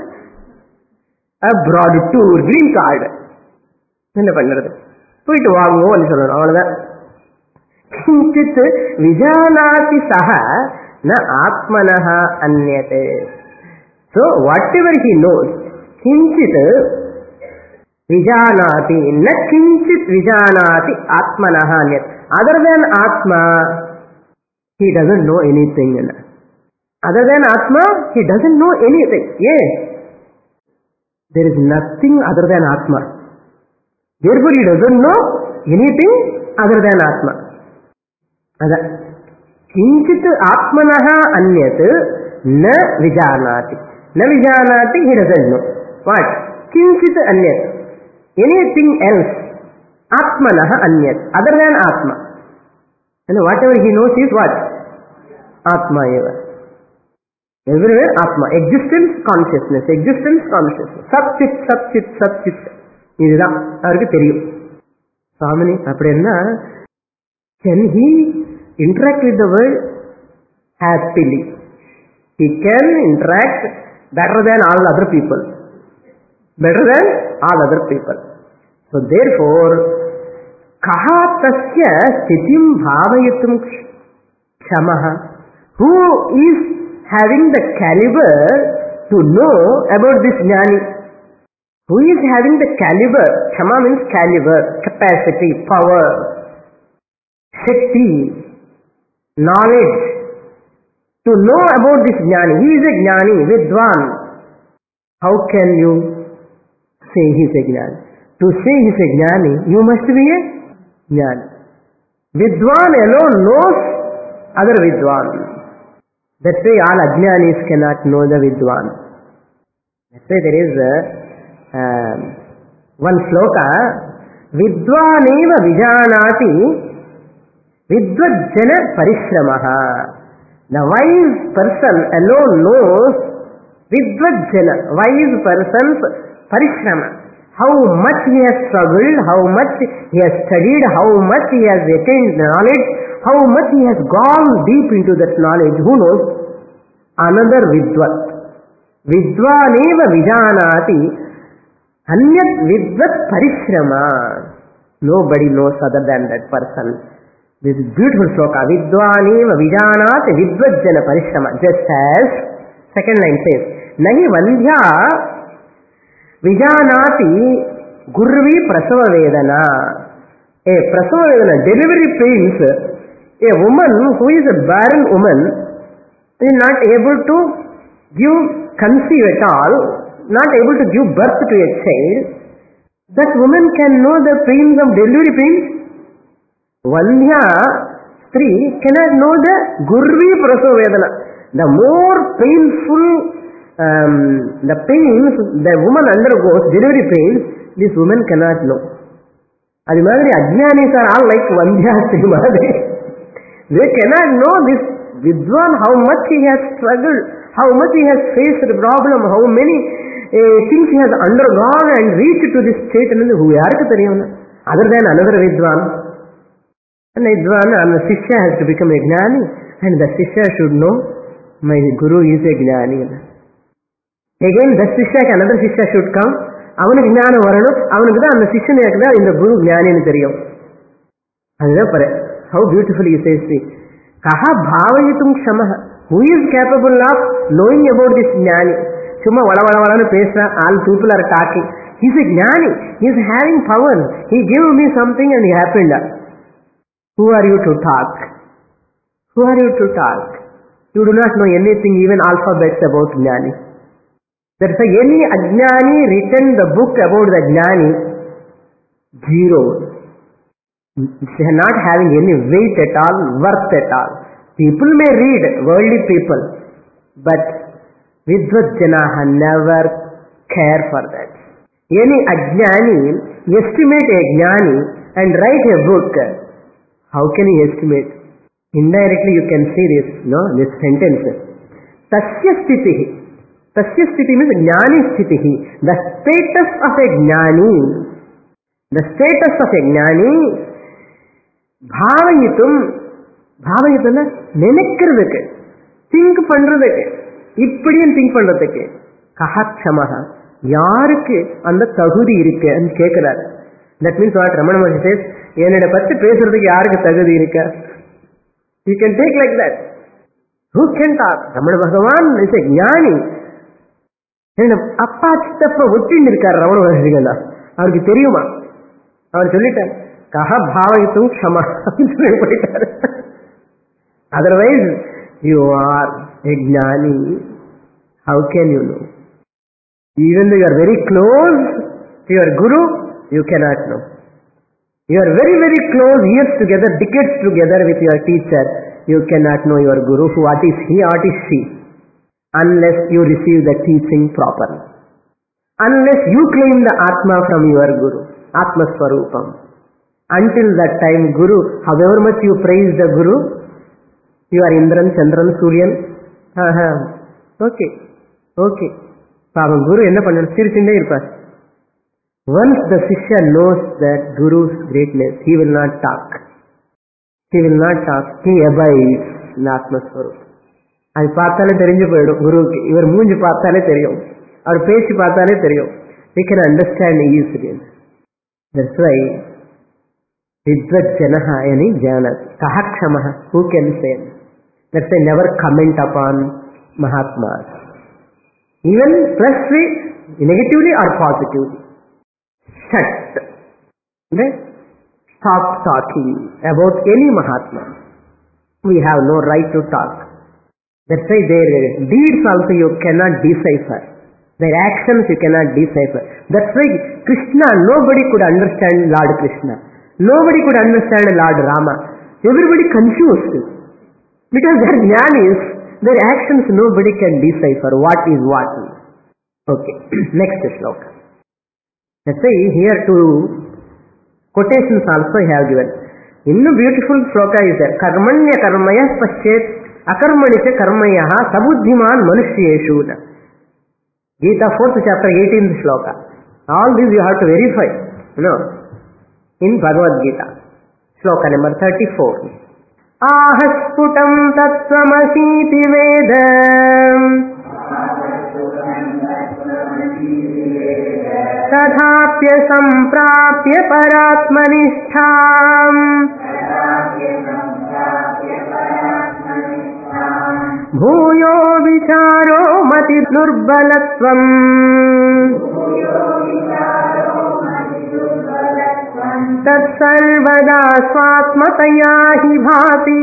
abroad tour, green card. என்ன பண்றது? போயிட்டு வாங்குவோம் சொல்லணும், அவ்வளவுதான். கிஞ்சித் விஜானாதி சஹ ந ஆத்மனஹ அன்யதே. So whatever he knows, கிஞ்சித் vijanati, na kinchit vijanati atmanaha anyat. Other than Atma, he doesn't know anything. Other than Atma, he doesn't know anything. Yes, there is nothing other than Atma. Therefore, he doesn't know anything other than Atma. Ada kinchit atmanaha anyat na vijanati. Na vijanati, he doesn't know. What? Kinchit anyat. Anything else, Atmanaha anyat, other than Atma. And whatever he knows is what? Atma eva. Everywhere Atma. Existence, consciousness. Existence, consciousness. Sat-chit, sat-chit, sat-chit. இதுதான் அவருக்கு தெரியும். சாமினி அப்படின்னா, can he interact with the world happily? He can interact better than all other people. Better than all other people. So therefore, kaha tasya sthitim bhavayatum kshamaha, who is having the caliber to know about this jnani, who is having the caliber, kshama means caliber, capacity, power, shakti, knowledge, to know about this jnani. He is a jnani, vidwan. How can you say he is a jnani? To say he is a jnani, you must be a jnani. Vidwan alone knows other vidwan. That's why all ajnanis cannot know the vidwan. That's why there is a, uh, one sloka, vidwaneva vijanati Vidvajjana parishramaha. The wise person alone knows Vidvajjana, wise person's parishrama. How much he has struggled, how much he has studied, how much he has attained knowledge, how much he has gone deep into that knowledge. Who knows? Another Vidvat. Vidvaneva vijanati anyat Vidvat parishrama. Nobody knows other than that person. This is beautiful sloka. Vidvaneva vijanati Vidvajjana parishrama. Just as second line says, Nahi vandhya vijanati gurvi prasava vedana. A prasava vedana, delivery pains, a woman who is a barren woman is not able to give, conceive at all, not able to give birth to a child. That woman can know the pains of delivery pains. Vandhya Stri cannot know the gurvi prasava vedana. The more painful um, the pains the woman undergoes, delivery pains, this woman cannot know. Adi madri ajnanis are all like Vandhya Stri madri. They cannot know this Vidwan, how much he has struggled, how much he has faced the problem, how many uh, things he has undergone and reached to this state. Who yarku theriyum other than another Vidwan. And Vidwan and the Shishya has to become a Jnani, and the Shishya should know my Guru is a Jnani. Again, the Shishya, another Shishya should come. Avanu Jnana varanu, avanu kada and the Shishya yakda in the Guru Jnani ni theriyum. How beautifully he says this. Kaha bhavayitum kshamaha. Who is capable of knowing about this Jnani? Chuma vada vada vada pesra, all people are talking. He is a Jnani. He is having power. He gave me something and it happened. Who are you to talk? Who are you to talk? You do not know anything, even alphabets about Jnani. That's why any Ajnani written the book about the Jnani, zero. They are not having any weight at all, worth at all. People may read, worldly people, but Vidvajjanaha never care for that. Any Ajnani estimate a Jnani and write a book. How can he estimate? Indirectly you can see this, no, this sentence. Tasya sthitihi. Tasya sthiti means Jnani sthitihi. The status of a Jnani. The status of a Jnani. Bhavayitum. Bhavayitum na nenekkiradhukku. Think pandradhukku. Ippadiyen think pandradhukku. Kaha kshamaha. Yarukku andha tagudi irukku and kekkuறாரு. That means what Ramana Maharshi says, என்னோட பத்தி பேசுறதுக்கு யாருக்கு தகுதி இருக்கா? You can take like that. Who can talk? Ramana Bhagavan is a Jnani. என்ன அப்பா சித்தப்ப ஒட்டின்னு இருக்காரு ரமண மகர்ஷிகளா? அவருக்கு தெரியுமா? அவர் சொல்லிட்டார், கஹ பாவயித்தும் க்ஷமா அப்படின்னு சொல்லி போயிட்டாரு. Otherwise, you are a Jnani. How can you know? Even though you are very close to your Guru, you cannot know. You are very, very close, years together, decades together with your teacher. You cannot know your Guru, who what is he, what is she, unless you receive the teaching properly. Unless you claim the Atma from your Guru, Atma Swarupam. Until that time, Guru, however much you praise the Guru, you are Indran, Chandran, Suryan. Uh-huh. Okay, okay. Pavan Guru enna pannan sirchinde irpar. Once the Shishya knows that Guru's greatness, he will not talk. He will not talk. He abides in Atma Swarupa. அது பார்த்தாலே தெரிஞ்சு போயிடும் குருவுக்கு. இவர் மூஞ்சி பார்த்தாலே தெரியும், அவர் பேசி பார்த்தாலே தெரியும். We can understand easily. That's why Vidvajjanaha yani Jnana. Kaha kshamaha. Who can say? That's why never comment upon Mahatmas. Even plus with negatively or positively. Shut. Okay? Stop talking about any Mahatma. We have no right to talk. That's why their deeds also you cannot decipher. Their actions you cannot decipher. That's why Krishna, nobody could understand Lord Krishna. Nobody could understand Lord Rama. Everybody confused. Because they are jnanis, their actions nobody can decipher. What is what? Okay, next sloka. Let's say here two quotations also I have given. ಇನ್ನೂ beautiful ಶ್ಲೋಕ ಇದೆ. ಕರ್ಮಣ್ಯ ಕರ್ಮಯ ಪಶ್ಚೇತ್ ಅಕರ್ಮಣಿಚ ಕರ್ಮಯ ಸಬುದ್ಧಿಮಾನ್ ಮನುಷ್ಯೇಷು. ಗೀತಾ ಫೋರ್ತ್ ಚಾಪ್ಟರ್ ಏಯ್ಟೀನ್ತ್ ಶ್ಲೋಕ. All this you have to verify no in Bhagavad Gita. ಶ್ಲೋಕ ನಂಬರ್ ಥರ್ಟಿ ಫೋರ್. ಆಹಸ್ಫುಟಂ ತತ್ವಮಸೀತಿ ವೇದ ತಥಾಪ್ಯ ಸಂಪ್ರಾಪ್ಯ ಪರಾತ್ಮನಿಷ್ಠಾಂ ಭೂಯೋ ವಿಚಾರೋ ಮತಿ ದುರ್ಬಲತ್ವಂ ತತ್ಸರ್ವದಾ ಸ್ವಾತ್ಮತಯಾ ಹಿ ಭಾತಿ.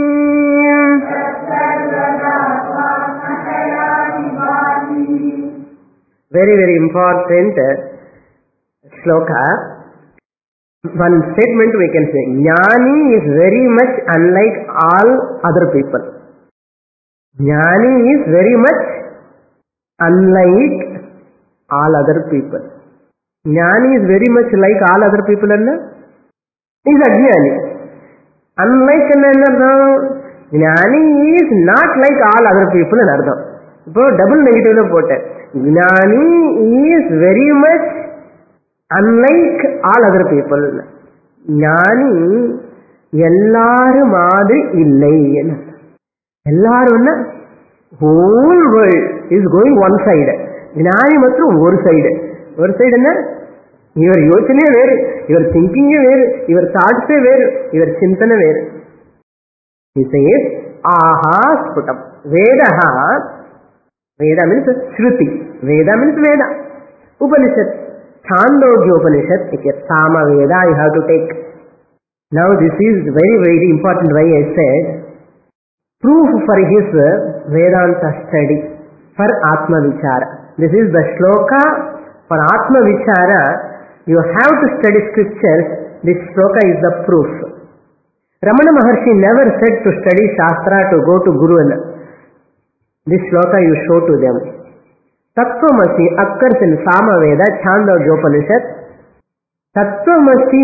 Very, very important shloka. One statement we can say, Jnani is very much unlike all other people. Jnani is very much unlike all other people. Jnani is very much like all other people and is Ajnani. Unlike another, Jnani is not like all other people and other. So double negative put. Jnani is very much unlike all other people. Jnani ellaru maadri illai. Ellaru na whole world is going one side. Jnani matru one side. One side na your yochane veru, your thinking veru, your thoughts veru, your chintana veru. He says, aha sputam. Vedaha, Veda means Shruti. Veda means Veda. Upanishad. Chandogya Upanishad. Sama Veda you have to take. Now this is very, very important why I said. Proof for his Vedanta study. For Atma Vichara. This is the shloka for Atma Vichara. You have to study scriptures. This shloka is the proof. Ramana Maharshi never said to study Shastra to go to Guru. This shloka you show to them. Tattvamasi occurs in Samaveda, Chandogya Upanishad. Tattvamasi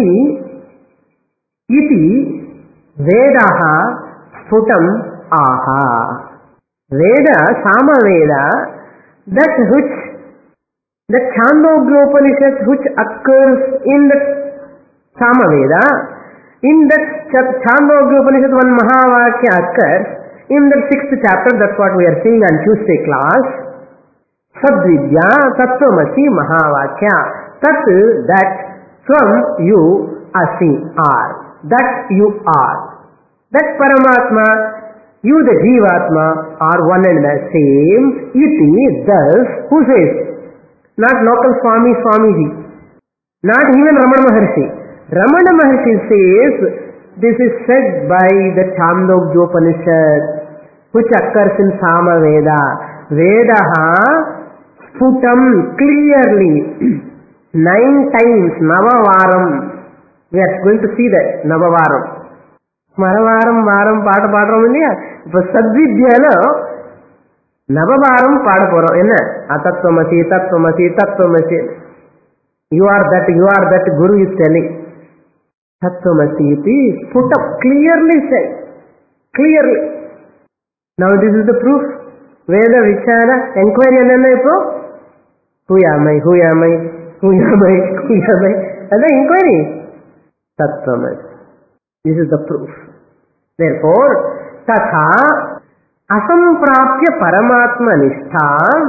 iti Vedaha Sputam Aha. Veda, Samaveda, that which, the Chandogya Upanishad which occurs in the Samaveda, in that Chandogya Upanishad one Mahavakya occurs. In the sixth chapter, that's what we are seeing on Tuesday class. Sadvidya Tattvamasi Mahavakya. Tat, that, from you, asi, are. That you are. That Paramatma, you the Jivatma, are one and the same. Iti, thus, who says? Not local Swami Swamiji. Not even Ramana Maharshi. Ramana Maharshi says, this is said by the Chandogya Upanishad, which occurs in Samaveda. Vedaha Sputam, clearly, nine times, Navavaram. We are going to see that, Navavaram. Maravaram, Varam, Pada Padram, India. But Sadvidyalo, Navavaram, Pada Poram, Inna. Atattvamasi, Tattvamasi, Tattvamasi. You are that, you are that, Guru is telling. Tattvamasi iti Sputam, clearly said. Clearly. Now this is the proof. Veda Vichara, enquiry anna ipo. Who am I? Who am I? Who am I? Who am I? And the inquiry. Tattvamasi. This is the proof. Therefore, Tatha Asamprapya Paramatma Nistham.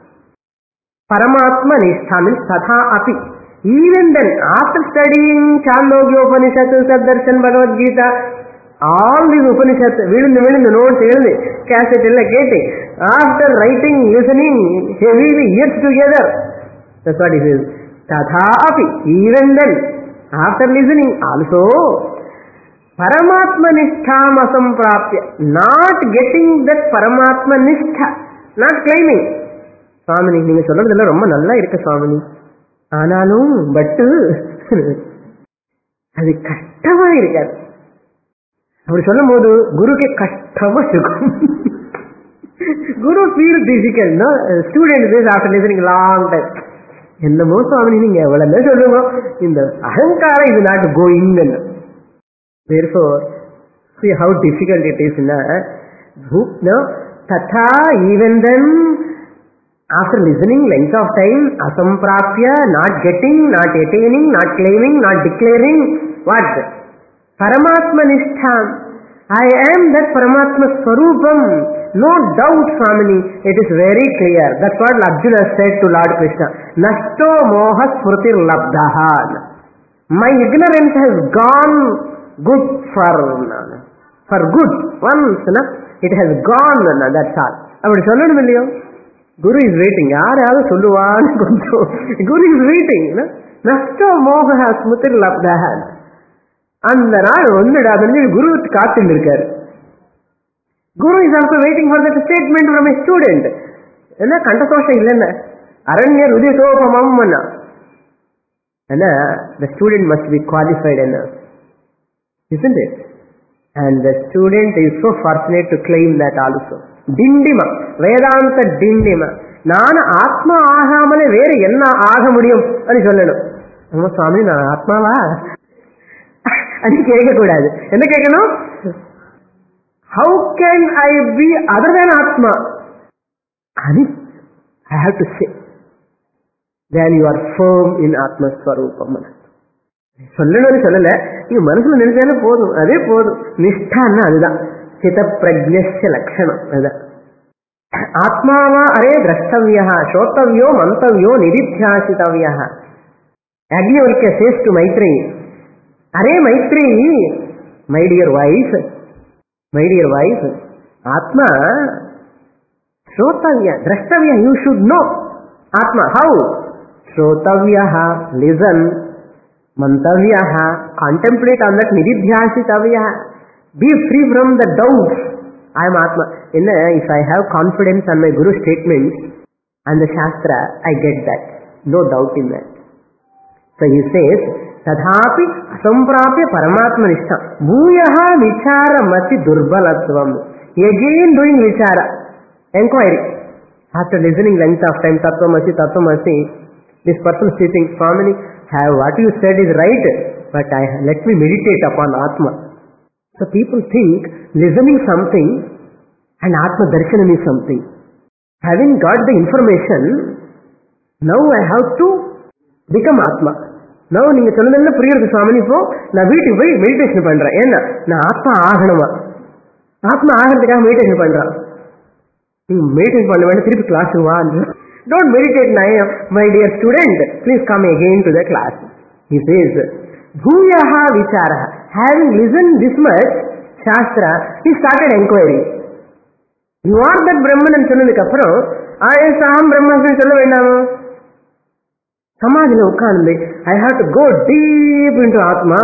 Paramatma Nistham means Tatha Api. Even then, after studying Chandogya Upanishad, Saddarshan, Bhagavad Gita, all these Upanishads, vilindu vilindu notes, eludi, cassette ella keti, after writing, listening, heavily, years together, that's what he says. Tatha api, even then, after listening, also, Paramatma Nistham Asamprapya, not getting that Paramatma Nishtha, not claiming. Swamini, நீங்க சொல்றதெல்லாம் ரொம்ப நல்லா இருக்கு சுவாமினி. ஆனாலும் பட்டு அது கஷ்டமா இருக்காது. அப்படி சொல்லும் போது குருக்கு கஷ்டமா இருக்கும். Guru feel difficult. No student this after listening long time. என்னமோ சுவாமி நீங்க எவ்வளவு சொல்லுங்க, இந்த அகங்காரம் இது not going. Therefore, see how difficult it is. Na? No? Tatha, even then, after listening length of time, asamprapya, not getting, not attaining, not claiming, not declaring, what? Paramatma nistham. I am that Paramatma Swarupam. No doubt, Swamini, it is very clear. That's what Arjuna said to Lord Krishna. Nashto moha smrutir labdaha. My ignorance has gone good for, for good. Once, na? It has gone, na? That's all. அப்படி சொல்லணும் இல்லையோ? Guru is waiting. யார் யாரும் சொல்லுவான்னு கொஞ்சம். Guru is waiting. Nashto moha smrutir labdaha. அந்த நாள் ஒன்னுடாதுன்னு குரு காத்துட்டு இருக்காரு. Guru is also waiting for that statement from a student. என்ன கண்டசோஷம் இல்லைன்னா அரண்ய ருதிசோபமம் என்ன, the student must be qualified enough, isn't it? And the student is so fortunate to claim that also. Dindima, Vedanta Dindima. நான் ஆத்மா ஆகாமலே வேற என்ன ஆக முடியும் అని சொல்லணும். அம்மா சுவாமி நான் ஆத்மாவா అని கேட்கக்கூடாது. என்ன கேட்கணும்? How can I be other than Atma? And I have to say, then you are firm in Atma Swarupam. சொல்லணும்னு சொல்லல, நீங்க மனசுல நினைச்சாலே போதும், அதே போதும். நிஷ்டான்னா அதுதான் சித பிரஜ்ஞஸ்ய லட்சணம். அதுதான் ஆத்மாவா அரே திரஷ்டவியா ஸ்ரோத்தவியோ மந்தவியோ நிதித்தியாசித்தவியா. Yajnavalkya says to Maitreyi, அரே Maitreyi, my dear wife, my dear wife, Atma, Shrotavya, Drashtavya, you should know. Atma, how? Shrotavyaha, listen, Mantavyaha, contemplate on that, Nididhyasitavyaha, be free from the doubts. I am Atma. In, uh, if I have confidence on my Guru statements and the Shastra, I get that. No doubt in that. So he says, Tadhapi asamprapya paramatma nishtha bhuyaha vichara mati durbalatvam. Again doing vichara, inquiry. After listening length of time, tattvamasi, tattvamasi, this person sitting, Swamini, have what you said is right, but I let me meditate upon Atma. So people think listening something and Atma darshanam is something. Having got the information, now I have to become Atma. Now நீங்க சொன்னதெல்லாம் புரியுது சுவாமி. இப்போ நான் வீட்டுக்கு போய் meditation பண்றேன். ஏன்னா நான் ஆத்மா ஆகணுமா? ஆத்மா ஆகிறதுக்காக மெடிடேஷன் பண்றேன். நீங்க மெடிடேஷன் பண்ண வேண்டாம், திருப்பி கிளாஸுக்கு வா. Don't meditate now, my dear student. Please come again to the class. He says, Bhuyaha vicharaha. Having listened this much Shastra, he started inquiry. You are that Brahman and சொன்னதுக்கு அப்புறம் ஆயஸ் அகம் பிரம்மஸ்மி சொல்ல வேண்டாமா? சமாதியில் உட்கார்ந்து I have to go deep into Atma.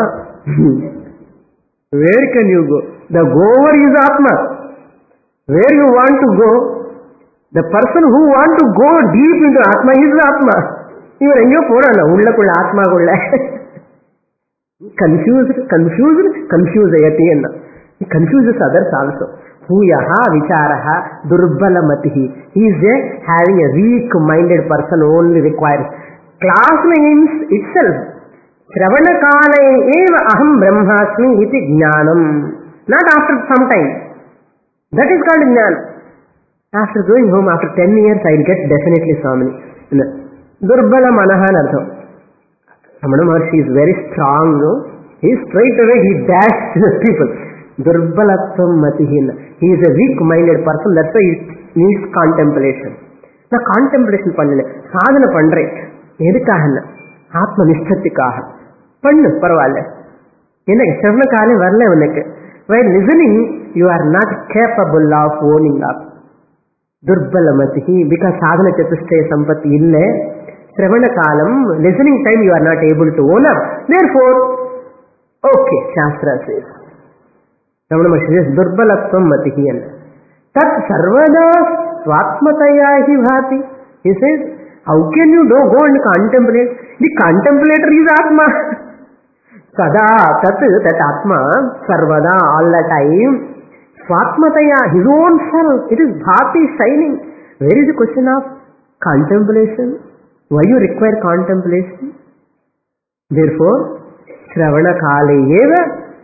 Where can you go? The goer is Atma. Where you want to go? The person who want to go deep into Atma is Atma. இவர் எங்கேயோ போறாங்க உள்ளக்குள்ள ஆத்மாக்குள்ள. Confused, confused, confused ayati enna. He confuses others also. Bhuyaha vicharaha durbalamatihi. He is a having a weak-minded person only requires. Class means itself. Shravana kale eva aham brahmasmi iti jnanam. Not after some time. That is called jnana. After going home, after ten years, I will get definitely Swamini. Durbala manaha nartham. Ramana Maharshi is very strong, no? He straight away, he dashed the people. Durbalatvam matihin. He is a weak-minded person, that's why he needs contemplation. Now contemplation பண்ணல, சாதனை பண்றேன். எதுக்காக? ஆத்ம நிஷ்டத்துக்காக. பண்ணு பரவாயில்ல. எனக்கு சிரவண காலம் வரல உனக்கு. While listening, you are not capable of owning up. Durbalamatihi, because sadhana chatushtaya sampatti ille. Shravana kalam, listening time you are not able to own up. Therefore, okay, Shastra says. Ramana Maharshi says, Durbalatvam matihi. Tat sarvada swatmataya hi bhati. He says, how can you do, go and contemplate? The contemplator is Atma. Sada, tat, that Atma, sarvada, all the time, swatmataya, his own self, it is bhati, shining. Where is the question of contemplation? Why you require contemplation? Therefore, Shravana kale eva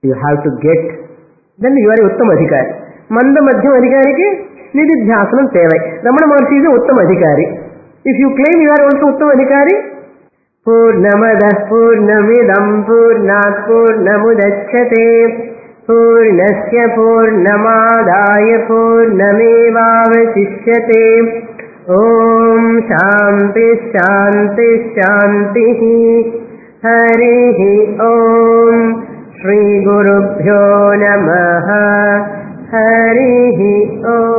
you have to get, then you are uttama adhikari. మంద మధ్యం అధికారికి నిధిధ్యాసనం తేవై. Ramana Maharshi is uttama adhikari. If you claim you are also uttama adhikari. పూర్ణమదః పూర్ణమిదం పూర్ణాత్ పూర్ణముదచ్యతే పూర్ణస్య పూర్ణమాదాయ పూర్ణమేవావశిష్యతే. ఓం శాంతి శాంతి శాంతి. హరి ఓం. శ్రీ గురుభ్యో నమః. హరి ఓం.